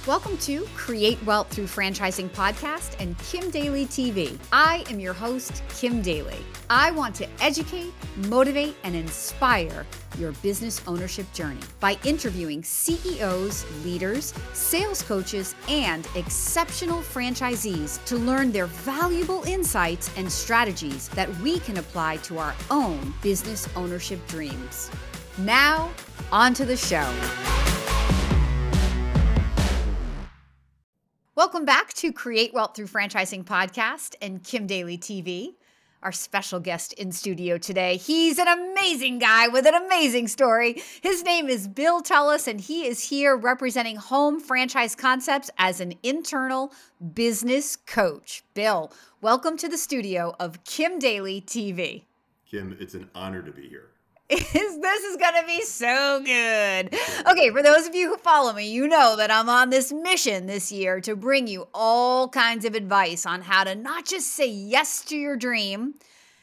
Welcome to Create Wealth Through Franchising Podcast and Kim Daly TV. I am your host, Kim Daly. I want to educate, motivate, and inspire your business ownership journey by interviewing CEOs, leaders, sales coaches, and exceptional franchisees to learn their valuable insights and strategies that we can apply to our own business ownership dreams. Now, on to the show. Welcome back to Create Wealth Through Franchising Podcast and Kim Daly TV. Our special guest in studio today, he's an amazing guy with an amazing story. His name is Bill Tullis, and he is here representing Home Franchise Concepts as an internal business coach. Bill, welcome to the studio of Kim Daly TV. Kim, it's an honor to be here. This is going to be so good. Okay, for those of you who follow me, you know that I'm on this mission this year to bring you all kinds of advice on how to not just say yes to your dream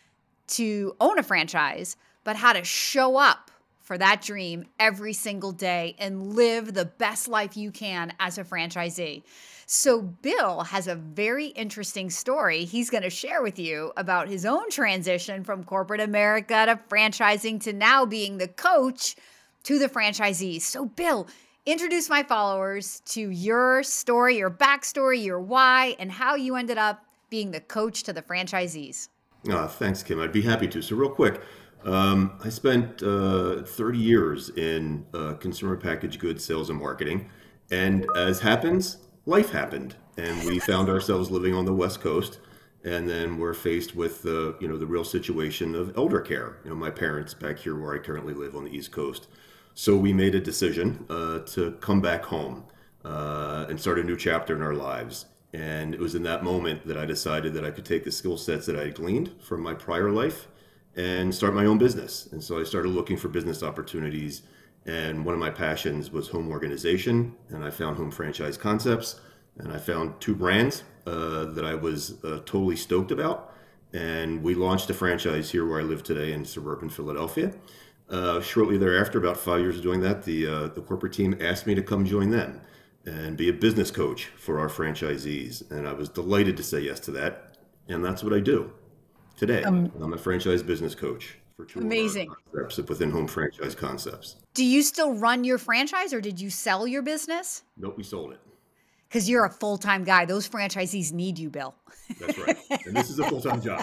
to own a franchise, but how to show up for that dream every single day and live the best life you can as a franchisee. So Bill has a very interesting story he's going to share with you about his own transition from corporate America to franchising to now being the coach to the franchisees. So Bill, introduce my followers to your story, your backstory, your why, and how you ended up being the coach to the franchisees. Thanks, Kim. I'd be happy to. So real quick, I spent 30 years in consumer packaged goods sales and marketing. And as happens, life happened, and we found ourselves living on the West Coast, and then we're faced with the real situation of elder care. My parents back here where I currently live on the East Coast. So we made a decision to come back home and start a new chapter in our lives. And it was in that moment that I decided that I could take the skill sets that I had gleaned from my prior life and start my own business. And so I started looking for business opportunities. And one of my passions was home organization, and I found Home Franchise Concepts, and I found two brands that I was totally stoked about, and we launched a franchise here where I live today in suburban Philadelphia. Shortly thereafter, about 5 years of doing that, the corporate team asked me to come join them and be a business coach for our franchisees, and I was delighted to say yes to that, and that's what I do today. I'm a franchise business coach. Amazing. Concepts within Home Franchise Concepts. Do you still run your franchise, or did you sell your business? Nope, we sold it. Because you're a full-time guy. Those franchisees need you, Bill. That's right. And this is a full-time job.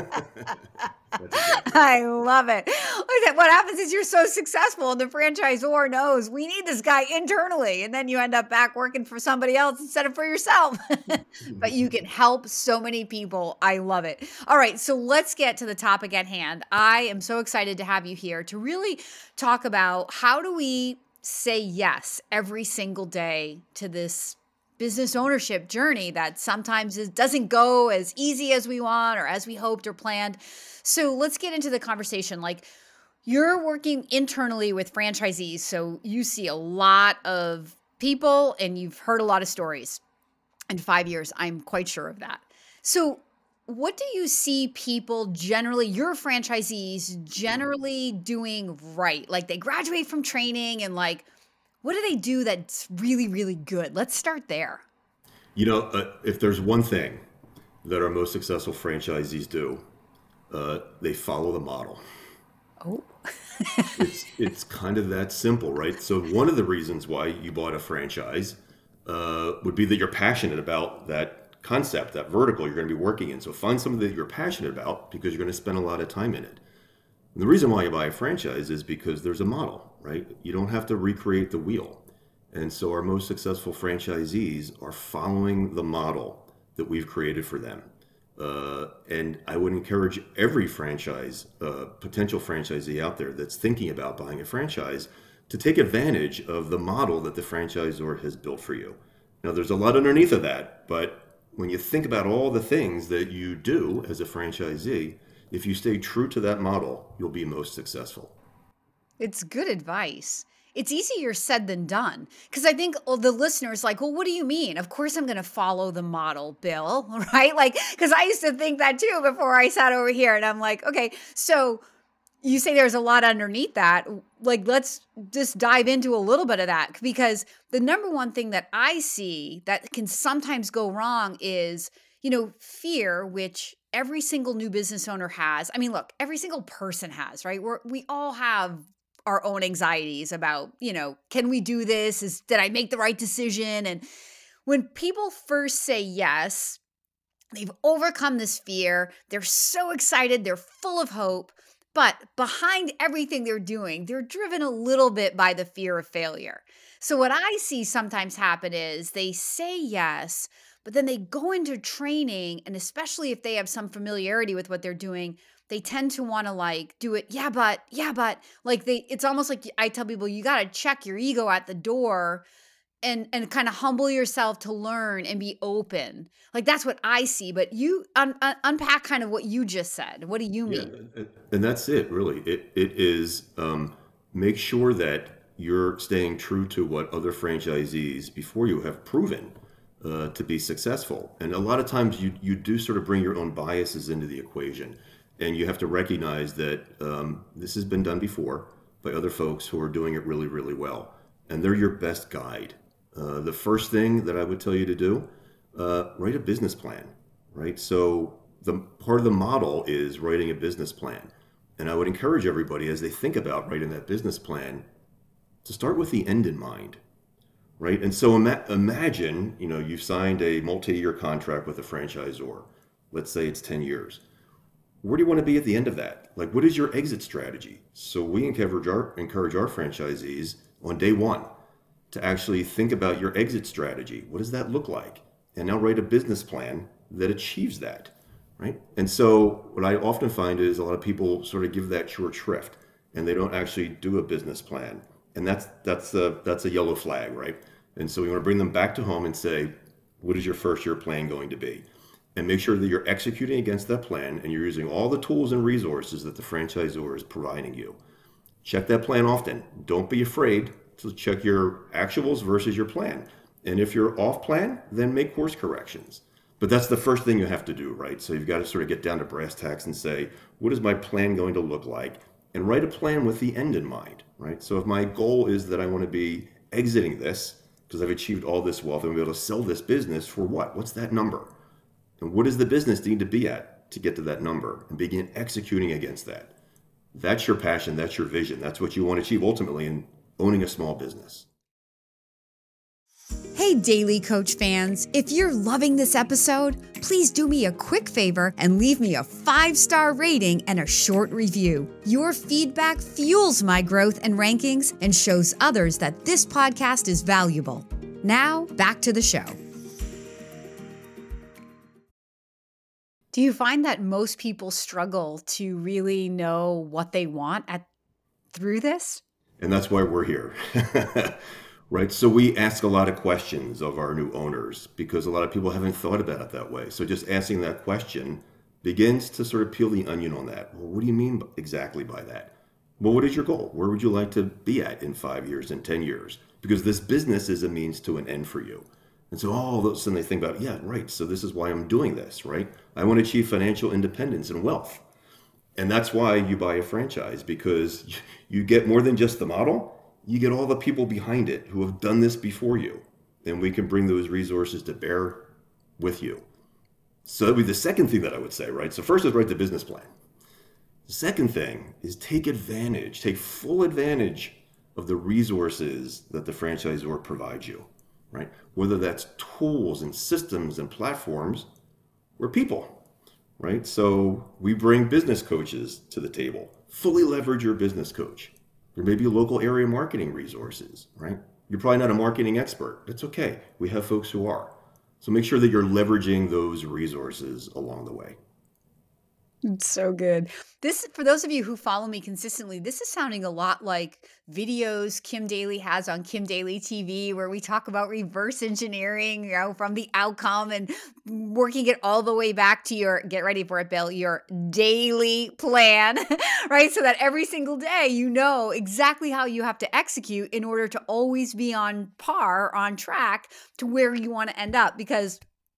I love it. What happens is you're so successful and the franchisor knows we need this guy internally. And then you end up back working for somebody else instead of for yourself. But you can help so many people. I love it. All right. So let's get to the topic at hand. I am so excited to have you here to really talk about how do we say yes every single day to this business ownership journey that sometimes doesn't go as easy as we want or as we hoped or planned. So let's get into the conversation. Like, you're working internally with franchisees, so you see a lot of people and you've heard a lot of stories. In 5 years, I'm quite sure of that. So what do you see people generally, your franchisees generally doing right? Like, they graduate from training and what do they do that's really, really good? Let's start there. If there's one thing that our most successful franchisees do, they follow the model. Oh. It's kind of that simple, right? So one of the reasons why you bought a franchise would be that you're passionate about that concept, that vertical you're going to be working in. So find something that you're passionate about because you're going to spend a lot of time in it. And the reason why you buy a franchise is because there's a model, right? You don't have to recreate the wheel. And so our most successful franchisees are following the model that we've created for them. And I would encourage every potential franchisee out there that's thinking about buying a franchise to take advantage of the model that the franchisor has built for you. Now, there's a lot underneath of that, but when you think about all the things that you do as a franchisee, if you stay true to that model, you'll be most successful. It's good advice. It's easier said than done. Because I think the listeners well, what do you mean? Of course I'm going to follow the model, Bill, right? Because I used to think that too before I sat over here. And I'm like, okay, so You say there's a lot underneath that. Like, let's just dive into a little bit of that, because the number one thing that I see that can sometimes go wrong is, fear, which every single new business owner has. I mean, look, every single person has, right? We all have our own anxieties about, can we do this? Did I make the right decision? And when people first say yes, they've overcome this fear. They're so excited. They're full of hope. But behind everything they're doing, they're driven a little bit by the fear of failure. So, what I see sometimes happen is they say yes, but then they go into training. And especially if they have some familiarity with what they're doing, they tend to want to like do it. Yeah, but like it's almost like I tell people, you got to check your ego at the door and kind of humble yourself to learn and be open. Like that's what I see, but you unpack kind of what you just said. What do you Yeah, mean? and that's it, really. It is make sure that you're staying true to what other franchisees before you have proven to be successful. And a lot of times you do sort of bring your own biases into the equation, and you have to recognize that this has been done before by other folks who are doing it really, really well, and they're your best guide. The first thing that I would tell you to do, write a business plan, right? So the part of the model is writing a business plan. And I would encourage everybody as they think about writing that business plan to start with the end in mind, right? And so imagine, you've signed a multi-year contract with a franchisor. Let's say it's 10 years. Where do you want to be at the end of that? Like, what is your exit strategy? So we encourage our franchisees on day one to actually think about your exit strategy. What does that look like? And now write a business plan that achieves that, right? And so what I often find is a lot of people sort of give that short shrift and they don't actually do a business plan. And that's a yellow flag, right? And so we want to bring them back to home and say, what is your first year plan going to be? And make sure that you're executing against that plan and you're using all the tools and resources that the franchisor is providing you. Check that plan often. Don't be afraid to check your actuals versus your plan. And if you're off plan, then make course corrections. But that's the first thing you have to do, right? So you've got to sort of get down to brass tacks and say, what is my plan going to look like? And write a plan with the end in mind, right? So if my goal is that I want to be exiting this because I've achieved all this wealth and be able to sell this business for what? What's that number? And what does the business need to be at to get to that number and begin executing against that? That's your passion. That's your vision. That's what you want to achieve ultimately in owning a small business. Hey, Daily Coach fans, if you're loving this episode, please do me a quick favor and leave me a 5-star rating and a short review. Your feedback fuels my growth and rankings and shows others that this podcast is valuable. Now, back to the show. Do you find that most people struggle to really know what they want through this? And that's why we're here. Right? So we ask a lot of questions of our new owners because a lot of people haven't thought about it that way. So just asking that question begins to sort of peel the onion on that. Well, what do you mean exactly by that? Well, what is your goal? Where would you like to be at in 5 years, in 10 years? Because this business is a means to an end for you. And so all of a sudden they think about, yeah, right. So this is why I'm doing this, right? I want to achieve financial independence and wealth. And that's why you buy a franchise, because you get more than just the model. You get all the people behind it who have done this before you. And we can bring those resources to bear with you. So that would be the second thing that I would say, right? So first is write the business plan. The second thing is take full advantage of the resources that the franchisor provides you, right? Whether that's tools and systems and platforms or people, right? So we bring business coaches to the table. Fully leverage your business coach. There may be local area marketing resources, right? You're probably not a marketing expert. That's okay. We have folks who are. So make sure that you're leveraging those resources along the way. It's so good. This, for those of you who follow me consistently, this is sounding a lot like videos Kim Daly has on Kim Daly TV, where we talk about reverse engineering, from the outcome and working it all the way back to your, get ready for it, Bill, your daily plan, right? So that every single day, you know exactly how you have to execute in order to always be on par, on track to where you want to end up. Because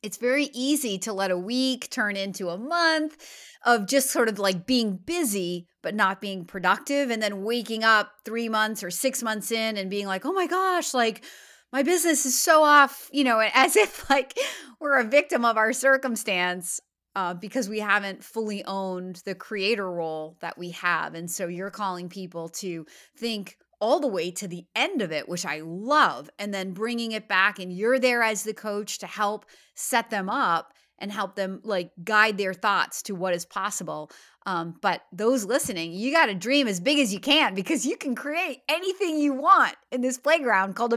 It's very easy to let a week turn into a month of just sort of like being busy, but not being productive. And then waking up 3 months or 6 months in and being like, oh my gosh, like my business is so off, as if like we're a victim of our circumstance. Because we haven't fully owned the creator role that we have. And so you're calling people to think all the way to the end of it, which I love, and then bringing it back. And you're there as the coach to help set them up and help them like guide their thoughts to what is possible. But those listening, you got to dream as big as you can because you can create anything you want in this playground called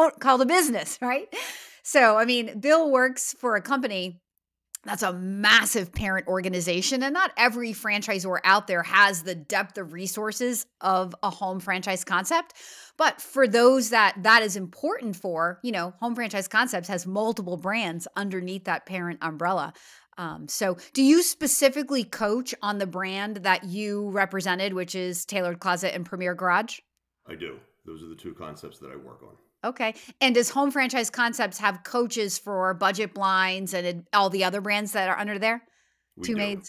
a business, right? So, I mean, Bill works for a company that's a massive parent organization, and not every franchisor out there has the depth of resources of a home franchise concept. But for those that is important for, Home Franchise Concepts has multiple brands underneath that parent umbrella. So do you specifically coach on the brand that you represented, which is Tailored Closet and Premier Garage? I do. Those are the two concepts that I work on. Okay. And does Home Franchise Concepts have coaches for Budget Blinds and all the other brands that are under there? We Two do. Maids?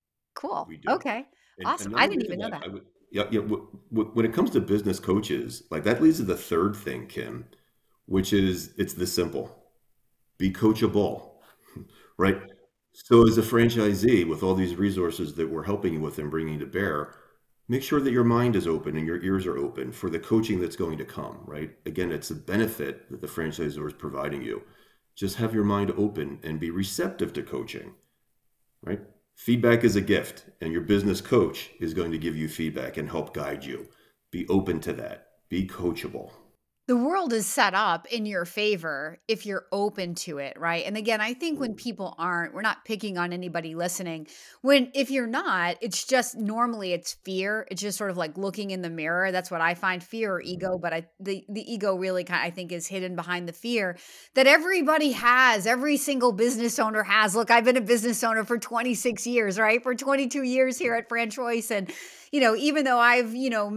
Cool. We do. Okay. And Awesome. not I didn't only even know that, that. I would, yeah, yeah. When it comes to business coaches, like that leads to the third thing, Kim, which is it's this simple: be coachable, right? So as a franchisee, with all these resources that we're helping you with and bringing to bear, make sure that your mind is open and your ears are open for the coaching that's going to come, right? Again, it's a benefit that the franchisor is providing you. Just have your mind open and be receptive to coaching, right? Feedback is a gift, and your business coach is going to give you feedback and help guide you. Be open to that. Be coachable. The world is set up in your favor if you're open to it, right? And again, I think when people aren't, we're not picking on anybody listening. If you're not, it's just normally it's fear. It's just sort of like looking in the mirror. That's what I find, fear or ego, but the ego really I think is hidden behind the fear that everybody has, every single business owner has. Look, I've been a business owner for 26 years, right? For 22 years here at FranChoice, and even though I've,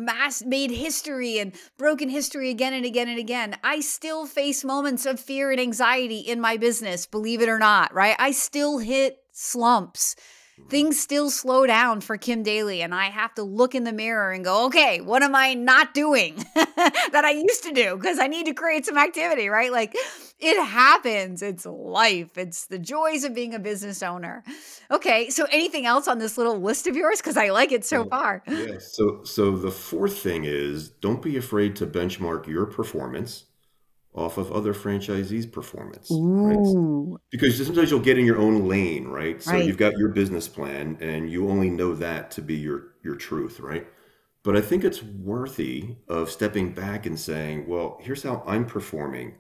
made history and broken history again and again and again, I still face moments of fear and anxiety in my business, believe it or not, right? I still hit slumps. Things still slow down for Kim Daly, and I have to look in the mirror and go, okay, what am I not doing that I used to do? Because I need to create some activity, right? Like it happens. It's life. It's the joys of being a business owner. Okay. So anything else on this little list of yours? Because I like it so Well, far. yeah. So the fourth thing is don't be afraid to benchmark your performance off of other franchisees' performance, right? Ooh, Because sometimes you'll get in your own lane, right? So right. you've got your business plan and you only know that to be your truth, right? But I think it's worthy of stepping back and saying, well, here's how I'm performing.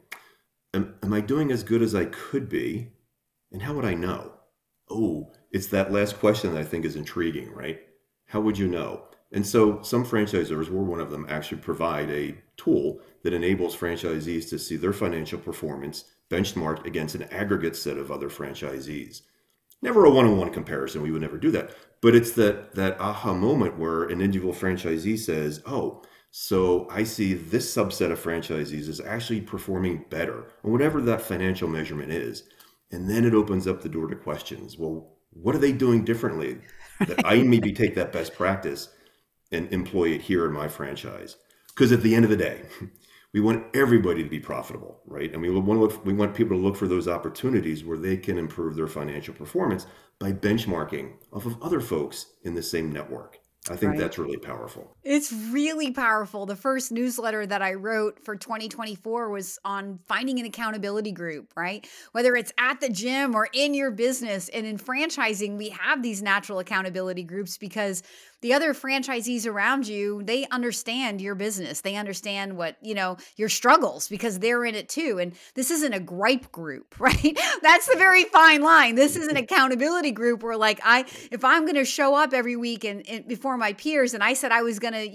Am I doing as good as I could be? And how would I know? Oh, it's that last question that I think is intriguing, right? How would you know? And so some franchisors, we're one of them, actually provide a tool that enables franchisees to see their financial performance benchmarked against an aggregate set of other franchisees. Never a one-on-one comparison. We would never do that. But it's that aha moment where an individual franchisee says, oh, so I see this subset of franchisees is actually performing better on whatever that financial measurement is. And then it opens up the door to questions. Well, what are they doing differently that I maybe take that best practice and employ it here in my franchise? Because at the end of the day, we want everybody to be profitable, right? And we want people to look for those opportunities where they can improve their financial performance by benchmarking off of other folks in the same network. I think Right. that's really powerful. It's really powerful. The first newsletter that I wrote for 2024 was on finding an accountability group, right? Whether it's at the gym or in your business. And in franchising, we have these natural accountability groups because the other franchisees around you, they understand your business. They understand what, your struggles because they're in it too. And this isn't a gripe group, right? That's the very fine line. This is an accountability group where like if I'm going to show up every week and before my peers and I said I was going to,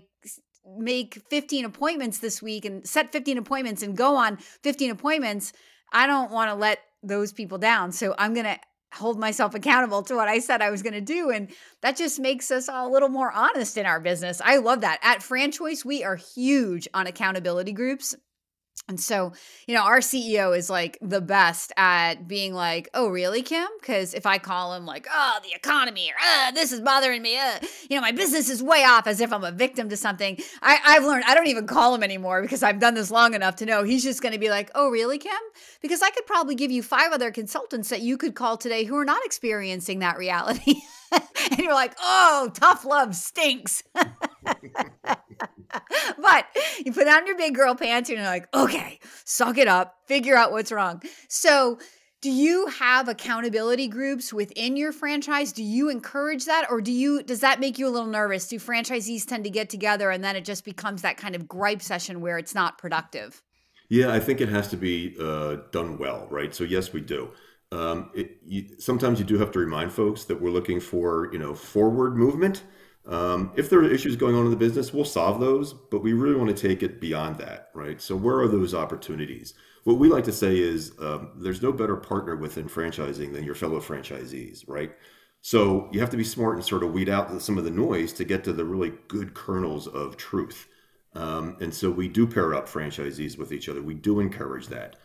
make 15 appointments this week and set 15 appointments and go on 15 appointments, I don't want to let those people down. So I'm going to hold myself accountable to what I said I was going to do. And that just makes us all a little more honest in our business. I love that. At FranChoice, we are huge on accountability groups. And so, our CEO is like the best at being like, "Oh, really, Kim?" Because if I call him like, "Oh, the economy," or "This is bothering me," my business is way off, as if I'm a victim to something. I've learned I don't even call him anymore because I've done this long enough to know he's just going to be like, "Oh, really, Kim?" Because I could probably give you 5 other consultants that you could call today who are not experiencing that reality. And you're like, "Oh, tough love stinks." But you put on your big girl pants and you're like, okay, suck it up, figure out what's wrong. So, do you have accountability groups within your franchise? Do you encourage that, or does that make you a little nervous? Do franchisees tend to get together and then it just becomes that kind of gripe session where it's not productive? Yeah, I think it has to be done well, right? So yes, we do. Sometimes you do have to remind folks that we're looking for, forward movement. If there are issues going on in the business, we'll solve those, but we really want to take it beyond that, right? So where are those opportunities? What we like to say is there's no better partner within franchising than your fellow franchisees, right? So you have to be smart and sort of weed out some of the noise to get to the really good kernels of truth. And so we do pair up franchisees with each other. We do encourage that.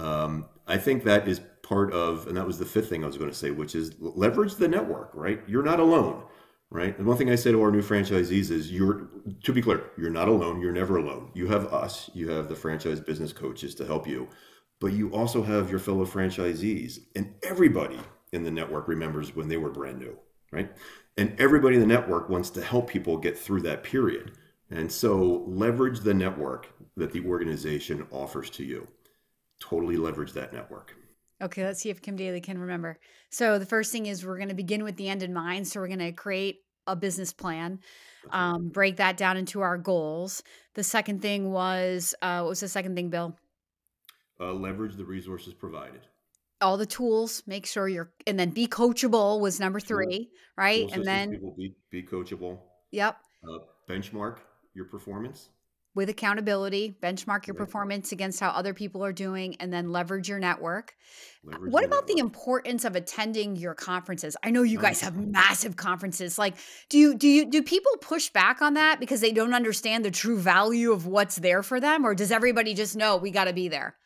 I think that is part of, and that was the fifth thing I was going to say, which is leverage the network, right? You're not alone, right? And one thing I say to our new franchisees is to be clear, you're not alone. You're never alone. You have us, you have the franchise business coaches to help you, but you also have your fellow franchisees, and everybody in the network remembers when they were brand new, right? And everybody in the network wants to help people get through that period. And so leverage the network that the organization offers to you. Totally leverage that network. Okay, let's see if Kim Daly can remember. So the first thing is we're going to begin with the end in mind. So we're going to create a business plan, That's right. break that down into our goals. The second thing was, what was the second thing, Bill? Leverage the resources provided. All the tools, make sure and then be coachable was number Tool, 3, right? tool And systems, then, people be coachable. yep, Uh, Benchmark your performance. with accountability, benchmark your Right. performance against how other people are doing, and then leverage your network. Leverage What the about the network. importance of attending your conferences? I know you guys Nice. have massive conferences. Like, do people push back on that because they don't understand the true value of what's there for them, or does everybody just know we got to be there?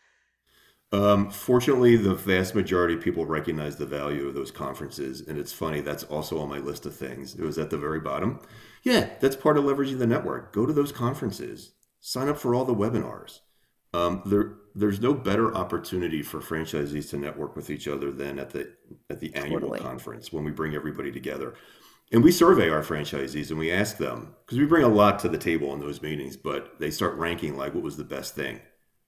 Fortunately, the vast majority of people recognize the value of those conferences. And it's funny, that's also on my list of things. It was at the very bottom. Yeah, that's part of leveraging the network. Go to those conferences, sign up for all the webinars. There's no better opportunity for franchisees to network with each other than at the annual Totally. conference when we bring everybody together. And we survey our franchisees and we ask them, because we bring a lot to the table in those meetings, but they start ranking like what was the best thing.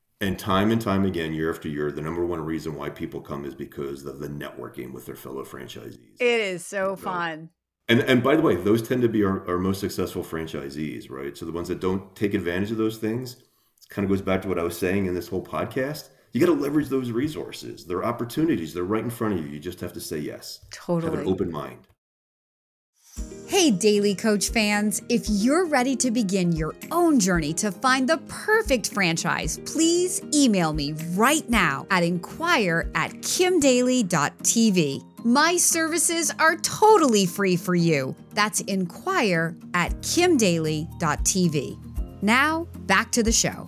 And time again, year after year, the number one reason why people come is because of the networking with their fellow franchisees. It is so So, fun. and by the way, those tend to be our most successful franchisees, right? So the ones that don't take advantage of those things, kind of goes back to what I was saying in this whole podcast. You got to leverage those resources. They're opportunities. They're right in front of you. You just have to say yes. Have an Totally. open mind. Hey, Daily Coach fans, if you're ready to begin your own journey to find the perfect franchise, please email me right now at inquire@kimdaly.tv. My services are totally free for you. That's inquire@kimdaly.tv. Now, back to the show.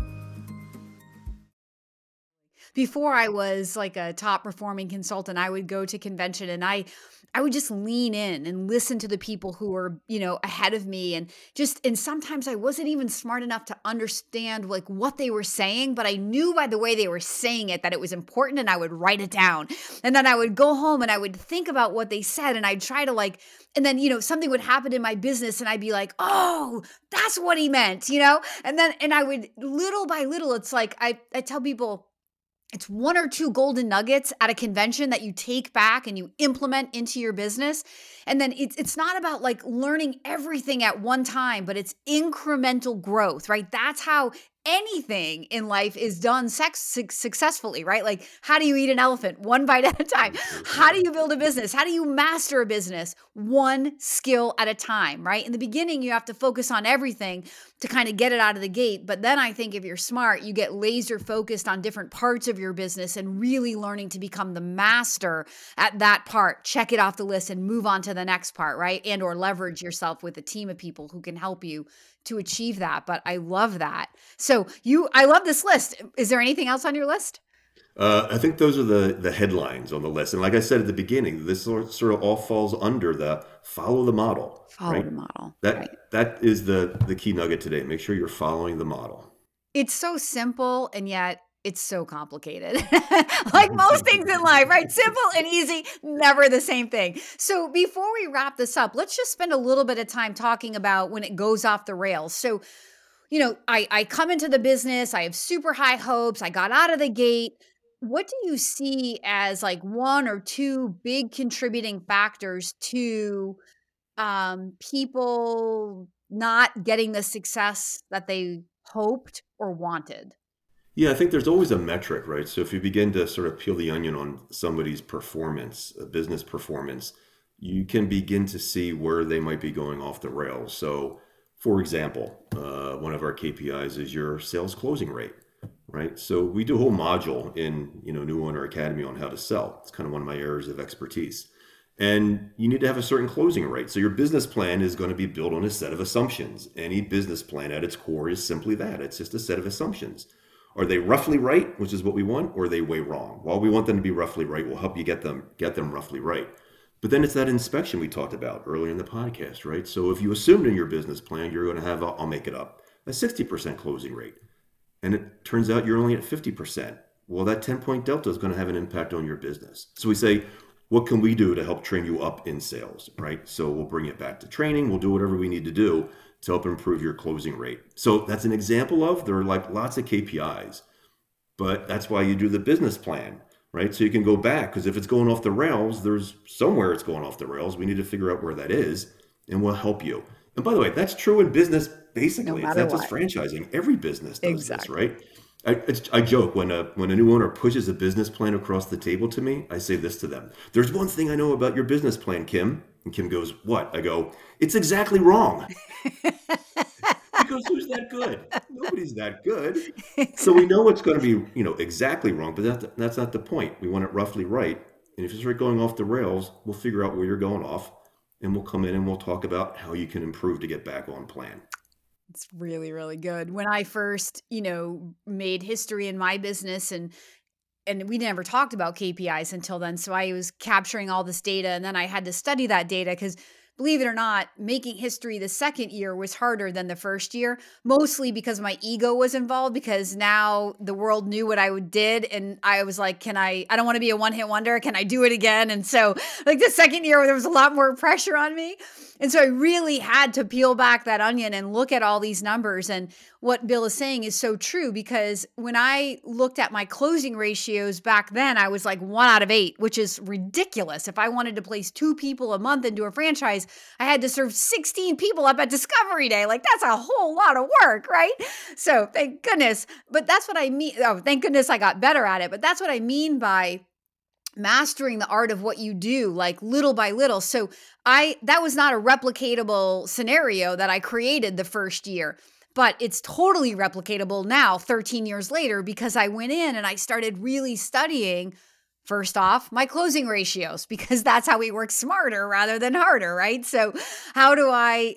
Before I was like a top performing consultant, I would go to convention and I would just lean in and listen to the people who were, ahead of me and sometimes I wasn't even smart enough to understand like what they were saying, but I knew by the way they were saying it that it was important and I would write it down. And then I would go home and I would think about what they said and I'd try to and then, something would happen in my business and I'd be like, "Oh, that's what he meant," and I would little by little, it's like I tell people it's 1 or 2 golden nuggets at a convention that you take back and you implement into your business. And then it's not about like learning everything at one time, but it's incremental growth, right? That's how anything in life is done successfully, right? Like, how do you eat an elephant? One bite at a time. How do you build a business? How do you master a business? One skill at a time, right? In the beginning, you have to focus on everything to kind of get it out of the gate. But then I think if you're smart, you get laser focused on different parts of your business and really learning to become the master at that part. Check it off the list and move on to the next part, right? And or leverage yourself with a team of people who can help you to achieve that. But I love that. So I love this list. Is there anything else on your list? I think those are the headlines on the list. And like I said at the beginning, this sort of all falls under the follow the model, Follow right? the model, right? That is the key nugget today. Make sure you're following the model. It's so simple and yet it's so complicated. Like most things in life, right? Simple and easy, never the same thing. So before we wrap this up, let's just spend a little bit of time talking about when it goes off the rails. So, I come into the business, I have super high hopes, I got out of the gate. What do you see as like one or two big contributing factors to people not getting the success that they hoped or wanted? Yeah, I think there's always a metric, right? So if you begin to sort of peel the onion on somebody's performance, business performance, you can begin to see where they might be going off the rails. So, for example, one of our KPIs is your sales closing rate, right? So we do a whole module in New Owner Academy on how to sell. It's kind of one of my areas of expertise. And you need to have a certain closing rate. So your business plan is going to be built on a set of assumptions. Any business plan at its core is simply that. It's just a set of assumptions. Are they roughly right, which is what we want, or are they way wrong? Well, we want them to be roughly right. We'll help you get them roughly right. But then it's that inspection we talked about earlier in the podcast, right? So if you assumed in your business plan you're going to have, I'll make it up, a 60% closing rate, and it turns out you're only at 50%, well, that 10-point delta is going to have an impact on your business. So we say, what can we do to help train you up in sales, right? So we'll bring it back to training. We'll do whatever we need to do to help improve your closing rate. So that's an example of, there are like lots of KPIs, but that's why you do the business plan, right? So you can go back, because if it's going off the rails, there's somewhere it's going off the rails. We need to figure out where that is, and we'll help you. And by the way, that's true in business, No basically. It's matter not just what. franchising. Every business does this, Exactly. right? I joke when a new owner pushes a business plan across the table to me, I say this to them. There's one thing I know about your business plan, Kim. And Kim goes, what? I go, it's exactly wrong. Because who's that good? Nobody's that good. So we Exactly. know it's going to be, exactly wrong, but that's not the point. We want it roughly right. And if you start going off the rails, we'll figure out where you're going off, and we'll come in and we'll talk about how you can improve to get back on plan. It's really, really good. When I first, made history in my business and we never talked about KPIs until then. So I was capturing all this data and then I had to study that data because believe it or not, making history the second year was harder than the first year, mostly because my ego was involved because now the world knew what I did. And I was like, I don't want to be a one hit wonder. Can I do it again? And so like the second year, there was a lot more pressure on me. And so I really had to peel back that onion and look at all these numbers. And what Bill is saying is so true because when I looked at my closing ratios back then, I was like 1 out of 8, which is ridiculous. If I wanted to place 2 people a month into a franchise, I had to serve 16 people up at Discovery Day. Like that's a whole lot of work, right? So thank goodness. But that's what I mean. Oh, thank goodness I got better at it. But that's what I mean by mastering the art of what you do, like little by little. So that was not a replicatable scenario that I created the first year, but it's totally replicatable now 13 years later because I went in and I started really studying first off my closing ratios because that's how we work smarter rather than harder, right? So how do I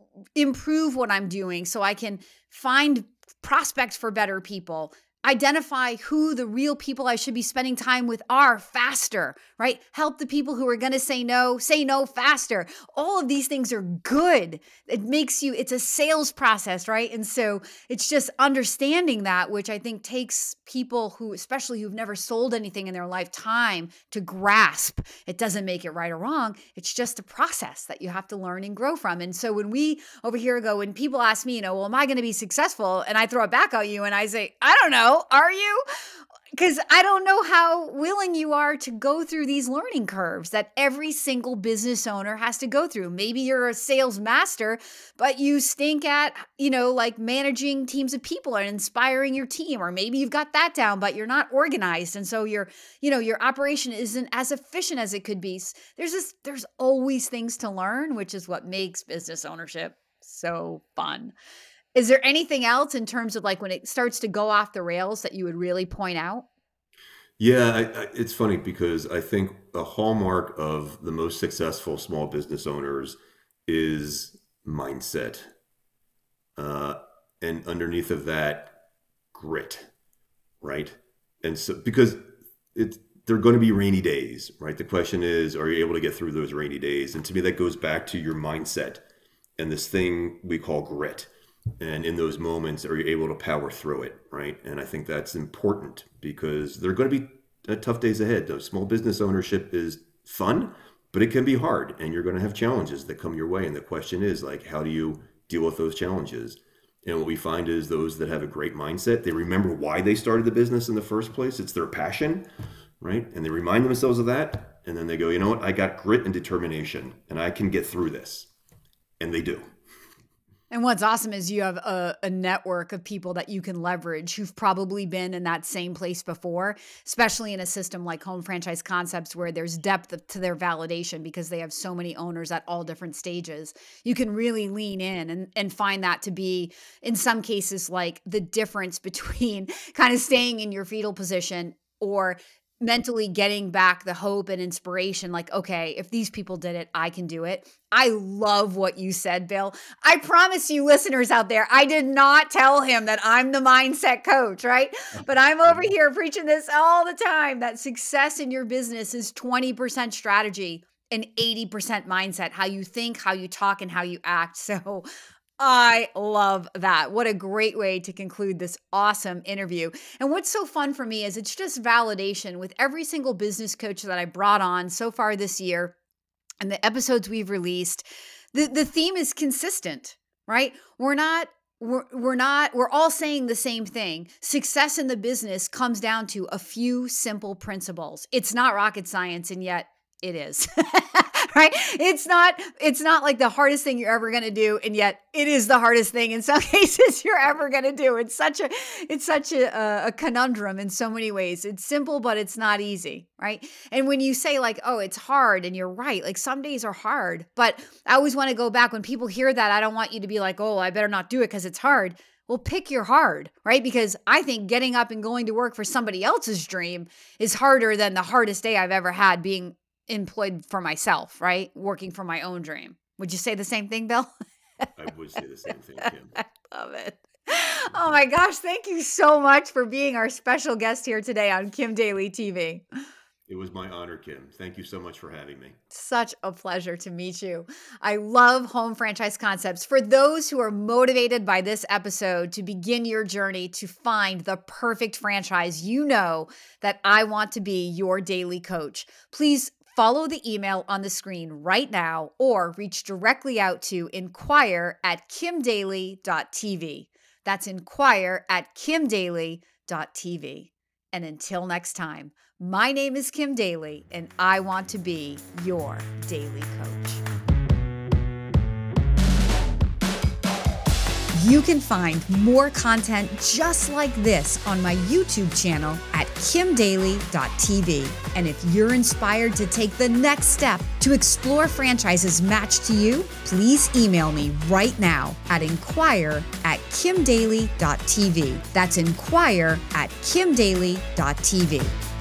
improve what I'm doing so I can find prospects for better people, identify who the real people I should be spending time with are faster, right? Help the people who are going to say no faster. All of these things are good. It's a sales process, right? And so it's just understanding that, which I think takes people especially who've never sold anything in their lifetime to grasp. It doesn't make it right or wrong. It's just a process that you have to learn and grow from. And so when we over here go, when people ask me, well, am I going to be successful? And I throw it back at you and I say, I don't know. Are you? Because I don't know how willing you are to go through these learning curves that every single business owner has to go through. Maybe you're a sales master, but you stink at, like managing teams of people and inspiring your team. Or maybe you've got that down, but you're not organized. And so your operation isn't as efficient as it could be. There's always things to learn, which is what makes business ownership so fun. Is there anything else in terms of like when it starts to go off the rails that you would really point out? Yeah, it's funny because I think a hallmark of the most successful small business owners is mindset. Uh, and underneath of that, grit, right? And so, because it's, there are going to be rainy days, right? The question is, are you able to get through those rainy days? And to me, that goes back to your mindset and this thing we call grit. And in those moments, are you able to power through it, right? And I think that's important because there are going to be tough days ahead. Though small business ownership is fun, but it can be hard, and you're going to have challenges that come your way. And the question is, like, how do you deal with those challenges? And what we find is those that have a great mindset, they remember why they started the business in the first place. It's their passion, right? And they remind themselves of that. And then they go, you know what? I got grit and determination, and I can get through this. And they do. And what's awesome is you have a network of people that you can leverage who've probably been in that same place before, especially in a system like Home Franchise Concepts where there's depth to their validation because they have so many owners at all different stages. You can really lean in and find that to be, in some cases, like the difference between kind of staying in your fetal position or mentally getting back the hope and inspiration, like, okay, if these people did it, I can do it. I love what you said, Bill. I promise you listeners out there, I did not tell him that I'm the mindset coach, right? But I'm over here preaching this all the time, that success in your business is 20% strategy and 80% mindset, how you think, how you talk, and how you act. So I love that. What a great way to conclude this awesome interview. And what's so fun for me is it's just validation with every single business coach that I brought on so far this year and the episodes we've released. The theme is consistent, right? We're all saying the same thing. Success in the business comes down to a few simple principles. It's not rocket science, and yet it is. Right? It's not like the hardest thing you're ever going to do, and yet it is the hardest thing in some cases you're ever going to do. It's such a conundrum in so many ways. It's simple, but it's not easy, right? And when you say like, oh, it's hard, and you're right, like some days are hard, but I always want to go back when people hear that. I don't want you to be like, oh, I better not do it because it's hard. Well, pick your hard, right? Because I think getting up and going to work for somebody else's dream is harder than the hardest day I've ever had being employed for myself, right? Working for my own dream. Would you say the same thing, Bill? I would say the same thing, Kim. I love it. Oh my gosh. Thank you so much for being our special guest here today on Kim Daly TV. It was my honor, Kim. Thank you so much for having me. Such a pleasure to meet you. I love Home Franchise Concepts. For those who are motivated by this episode to begin your journey to find the perfect franchise, you know that I want to be your daily coach. Please follow the email on the screen right now or reach directly out to inquire@kimdaly.tv. That's inquire@kimdaly.tv. And until next time, my name is Kim Daly, and I want to be your daily coach. You can find more content just like this on my YouTube channel at kimdaly.tv. And if you're inspired to take the next step to explore franchises matched to you, please email me right now at inquire@kimdaly.tv. That's inquire@kimdaly.tv.